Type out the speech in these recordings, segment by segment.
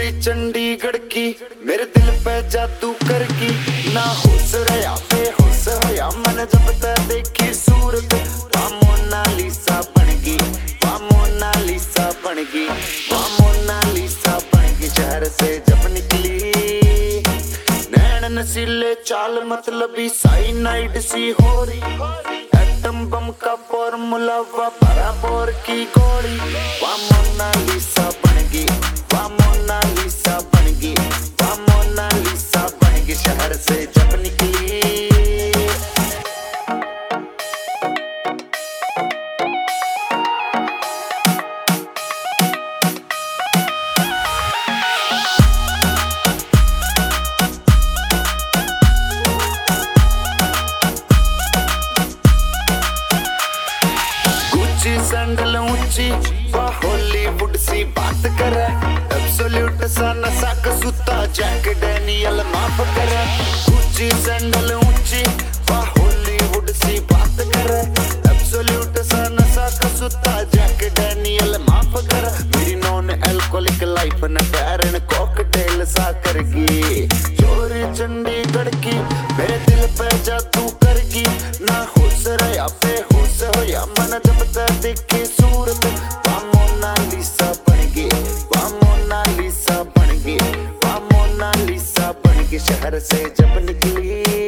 चंडीगढ़ की मेरे दिल पे जादू करगी ना होश रहा बेहोश होया मन जब तक देखी सूरत वा मोनालिसा बनगी वा मोनालिसा बनगी वा मोनालिसा बनगी शहर से जब निकली नैन नसीले चाल मतलबी साइनाइड सी हो रही एटम बम का फॉर्मूला वा बराबर की गोली वा मोनालिसा बनगी वा मोनालिसा बनगी वा मोनालिसा बनगी शहर से जब निकली सैंडल ऊंची वा हॉलीवुड सी बात करे एब्सोल्यूट सा नशा कसूता जैक डैनियल माफ करे ऊंची सैंडल ऊंची वा हॉलीवुड सी बात करे एब्सोल्यूट सा नशा कसूता जैक डैनियल माफ करे मेरी नॉन अल्कोहलिक लाइफ न टैरन कॉकटेल सा करगी चोरी चंडीगढ़ की मेरे दिल पे जादू करगी ना होश रहा बेहोश होया मन जब तक देखी सूरत वा मोनालिसा बनगी वा मोनालिसा बनगी वा मोनालिसा बनगी शहर से जब निकली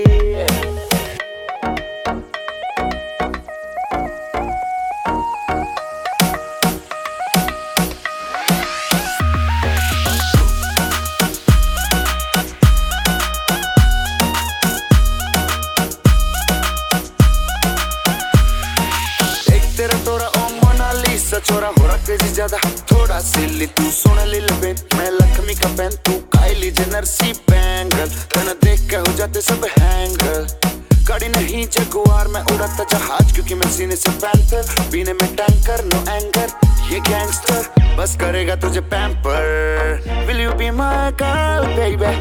छोरा हो रहा तेजी ज्यादा थोड़ा सिल्ली तू सुन लिल बेन मैं लक्ष्मी का बहन तू काइली जेनर सी बैंगल तना देख के हो जाते सब हैंगल गाड़ी नहीं जगुआर मैं उड़ाता जहाज क्योंकि मैं सीने से पैंथर पीने में टैंकर नो एंगर ये गैंगस्टर बस करेगा तुझे pamper will you be my girl baby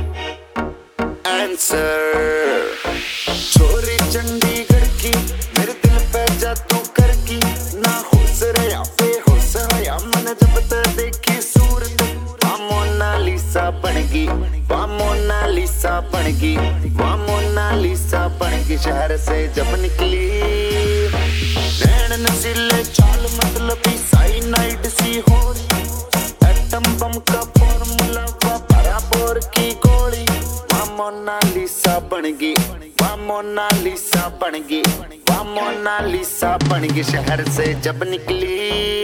answer छोरी चंडीगढ़ की मेरे दिल पे जादू करगी ना होश रहा बेहोश होया मन जब तक देखी सूरत वा मोनालिसा बनगी वा मोनालिसा बनगी वा मोनालिसा बनगी शहर से जब निकली नैन नसीले चाल मतलबी साइनाइड सी हो एटम बम का फॉर्मूला वा बराबर की गोली वा मोनालिसा बनगी वा मोनालिसा बनगी वा मोनालिसा बनगी शहर से जब निकली